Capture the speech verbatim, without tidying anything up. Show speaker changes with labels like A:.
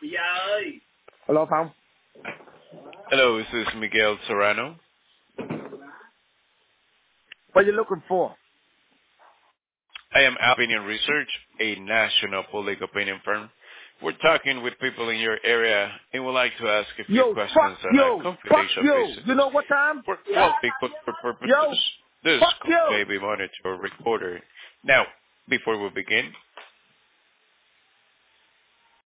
A: Hello, Tom.
B: Hello, this is Miguel Serrano.
A: What are you looking for?
B: I am Opinion Research, a national public opinion firm. We're talking with people in your area and would like to ask a few
A: Yo, fuck
B: questions on a
A: you. Fuck
B: confidential
A: you.
B: basis.
A: You know what time?
B: For quality control purposes,
A: Yo,
B: this
A: fuck
B: call
A: you.
B: may be monitored or recorded. Now, before we begin,